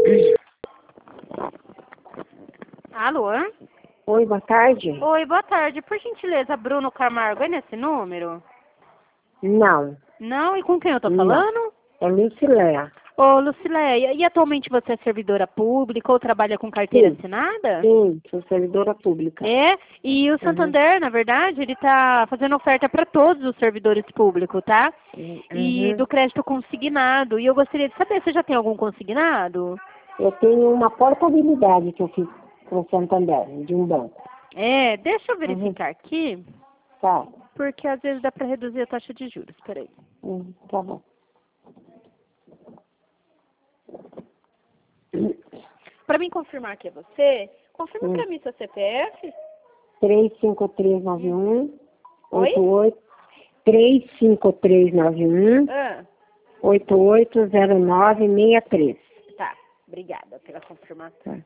Alô? Oi, boa tarde. Oi, boa tarde. Por gentileza, Bruno Camargo é nesse número? Não, Não? E com quem eu tô não. falando? É Luciléia. Ô, Lucileia, e atualmente você é servidora pública ou trabalha com carteira Sim. assinada? Sim, sou servidora pública. É, e o Santander, na verdade, ele tá fazendo oferta para todos os servidores públicos, tá? E Uhum. do crédito consignado. E eu gostaria de saber, você já tem algum consignado? Eu tenho uma portabilidade que eu fiz com o Santander, de um banco. É, deixa eu verificar aqui, Tá. porque às vezes dá para reduzir a taxa de juros. Peraí. Tá bom. Para mim confirmar que é você, confirma para mim seu CPF. 35391 Oi? 88 35391 Ah, 880963. tá. Obrigada pela confirmação. Tá.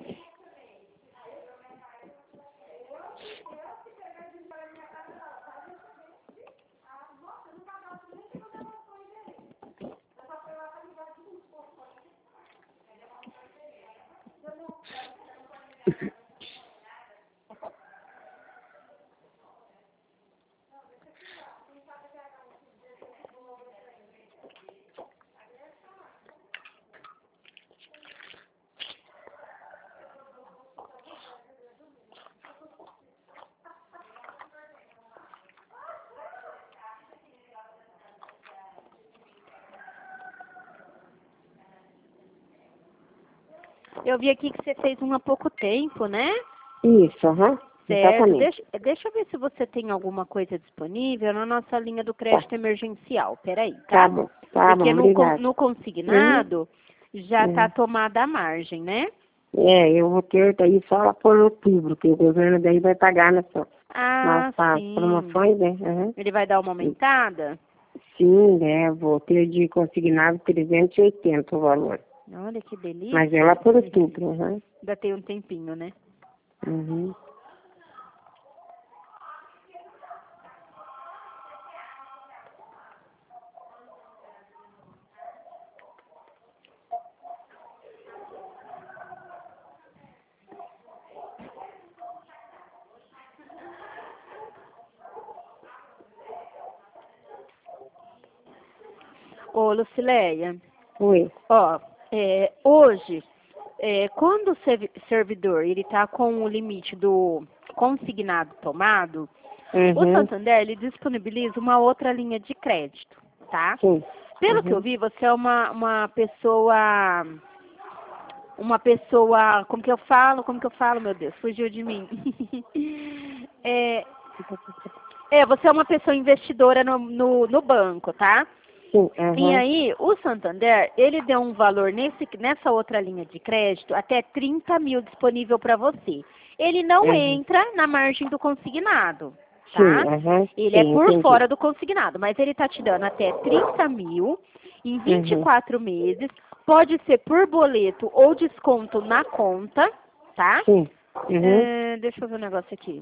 Eu vi aqui que você fez um há pouco tempo, né? Isso, aham. Certo. Exatamente. Deixa eu ver se você tem alguma coisa disponível na nossa linha do crédito emergencial. Peraí, Tá tá? bom, tá Porque bom, obrigada. no consignado já Uhum. está tomada a margem, né? É, eu vou ter daí só lá por outubro, que o governo daí vai pagar Ah, nossas sim. promoções, né? Uhum. Ele vai dar uma aumentada? Sim, né? Vou ter de consignado 380 o valor. Olha que delícia. Mas é lá por outubro, uhum. Ainda tem um tempinho, né? Uhum. Ô, Lucileia, Oi. ó, hoje, quando o servidor ele está com o limite do consignado tomado, o Uhum. Santander ele disponibiliza uma outra linha de crédito, tá? Sim. Pelo que eu vi, você é uma pessoa, como que eu falo, meu Deus, fugiu de mim. Você é uma pessoa investidora no banco, tá? Sim. E Uhum. aí, o Santander, ele deu um valor nessa outra linha de crédito até 30 mil disponível para você. Ele não Uhum. entra na margem do consignado, Sim. tá? Uhum. Ele é Sim, por entendi. fora do consignado, mas ele tá te dando até 30 mil em 24 meses. Pode ser por boleto ou desconto na conta, tá? Sim. Uhum. Deixa eu ver um negócio aqui.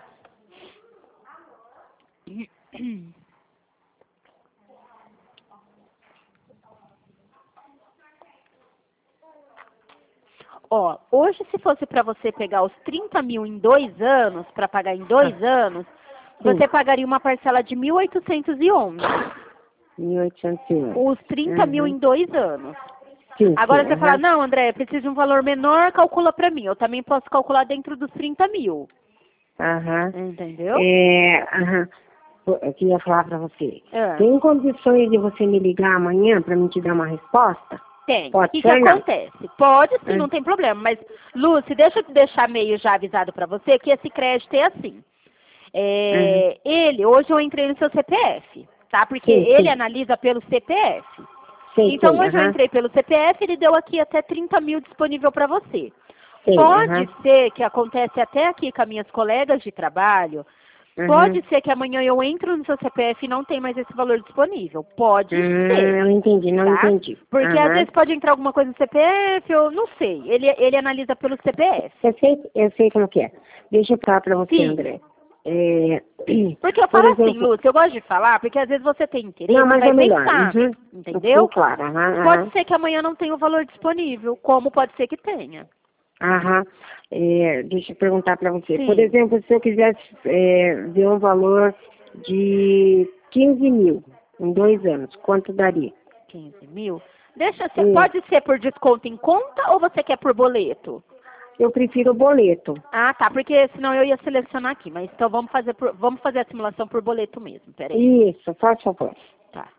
Ó, hoje se fosse para você pegar os 30 mil em 2 anos, para pagar em 2 anos, você pagaria uma parcela de 1.811. 1801. Os 30 mil em 2 anos. Sim, Agora sim. você fala, Uhum. não, André, preciso de um valor menor, calcula para mim. Eu também posso calcular dentro dos 30 mil. Aham. Entendeu? Aham. Eu queria falar pra você. Ah, Tem condições de você me ligar amanhã pra me te dar uma resposta? tem. O Pode que ser, não? acontece? Pode sim, Hum. não tem problema. Mas, Lúcia, deixa eu te deixar meio já avisado para você que esse crédito é assim. Uhum. Hoje eu entrei no seu CPF, tá? Porque Sim, ele sim. analisa pelo CPF. Sei, Então, sei. hoje eu Aham. entrei pelo CPF, ele deu aqui até 30 mil disponível para você. Sei. Pode Aham. ser que acontece até aqui com as minhas colegas de trabalho, pode Uhum. ser que amanhã eu entro no seu CPF e não tem mais esse valor disponível. Pode ser, Não entendi, não tá? entendi. Porque às Aham. vezes pode entrar alguma coisa no CPF, eu não sei. Ele analisa pelo CPF. Eu sei como que é. Deixa eu falar pra você, Sim. André. Porque eu por falo assim, exemplo, Lúcia, eu gosto de falar, porque às vezes você tem interesse, não, mas vai é melhor. pensar, Uhum. entendeu? Sim, claro. Aham, Pode ser que amanhã não tenha o valor disponível, como pode ser que tenha. aham. Deixa eu perguntar para você. Sim. Por exemplo, se eu quisesse ver um valor de 15 mil em 2 anos, quanto daria? 15 mil? Pode ser por desconto em conta ou você quer por boleto? Eu prefiro o boleto. Ah, tá, porque senão eu ia selecionar aqui, mas então vamos fazer a simulação por boleto mesmo, peraí. Isso, faz favor. Tá.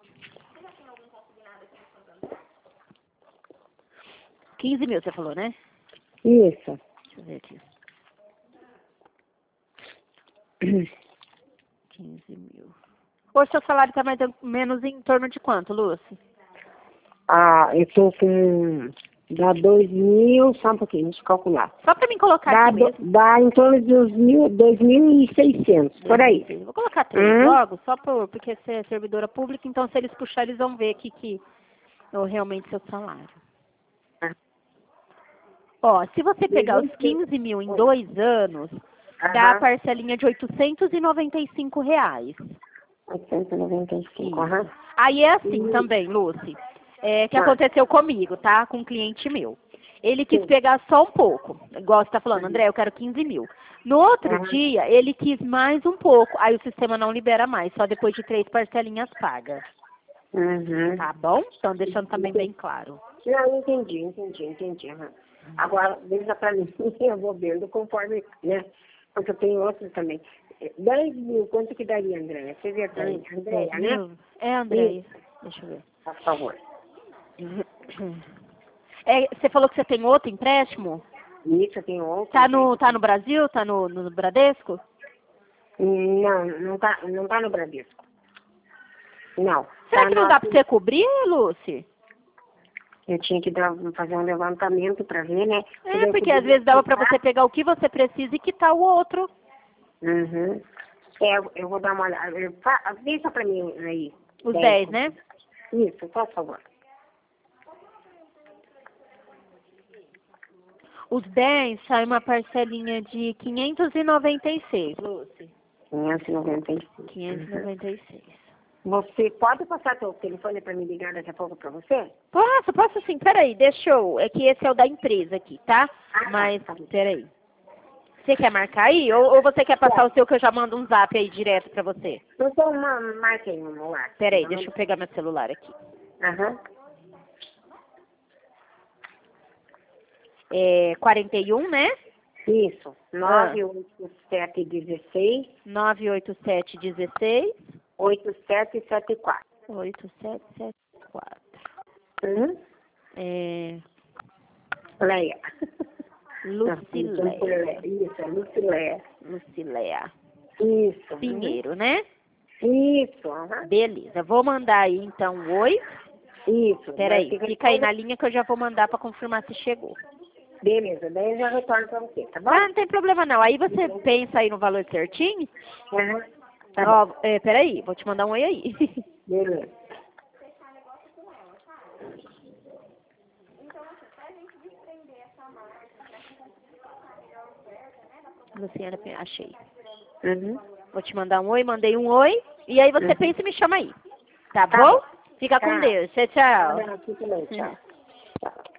15 mil, você falou, né? Isso. Deixa eu ver aqui. 15 mil. Hoje seu salário tá mais ou menos em torno de quanto, Lúcia? Eu tô com... Dá 2 mil, só um pouquinho, deixa eu calcular. Só pra mim colocar aqui mesmo. Dá em torno de uns 2.600, por aí. Vou colocar 3 logo, só porque você é servidora pública, então se eles puxarem, eles vão ver aqui que é realmente seu salário. Ó, se você pegar os 15 mil em 2 anos, dá a parcelinha de R$895. 895, aham. Aí é assim também, Lucy, que aconteceu comigo, tá? Com um cliente meu. Ele quis pegar só um pouco, igual você tá falando, André, eu quero 15 mil. No outro dia, ele quis mais um pouco, aí o sistema não libera mais, só depois de 3 parcelinhas pagas. Uhum. Tá bom? Então, deixando também bem claro. Não, entendi. Aham. Agora, deixa pra mim, eu vou vendo conforme, né? Porque eu tenho outros também. 10 mil, quanto que daria, Andréia? Você vê também, Andréia, né? É, André. Deixa eu ver. Por favor. Você falou que você tem outro empréstimo? Isso, eu tenho outro. Tá no Brasil? Tá no Bradesco? Não tá no Bradesco. Não. Será que não dá pra você cobrir, Lúcia? Eu tinha que fazer um levantamento para ver, né? Porque às vezes dava pra você pegar o que você precisa e quitar o outro. Uhum. Eu vou dar uma olhada. Deixa pra mim aí. Os 10, né? Isso, por favor. Os 10 sai uma parcelinha de 596, Lúcia. 595. 596. Você pode passar seu telefone para me ligar daqui a pouco para você? Posso sim. Peraí, deixa eu... É que esse é o da empresa aqui, tá? Mas, peraí. Você quer marcar aí? Ou você quer passar o seu que eu já mando um zap aí direto pra você? Então, marque aí no ar. Peraí, deixa eu pegar meu celular aqui. Aham. 41, né? Isso. 98716. 98716. 8774. 8774. Leia. Lucileia. Isso, Lucileia. Lucileia. Isso. Pinheiro, né? Isso. Beleza. Vou mandar aí, então, oi. Isso. Peraí, fica aí na linha que eu já vou mandar para confirmar se chegou. Beleza, daí eu já retorno para você, tá bom? Não tem problema não. Aí você pensa aí no valor certinho. Tá bom. Peraí, vou te mandar um oi aí. Beleza. Luciana, achei. Uhum. Vou te mandar um oi, mandei um oi. E aí você pensa e me chama aí. Tá bom? Fica com Deus. Tchau, tchau. Tchau.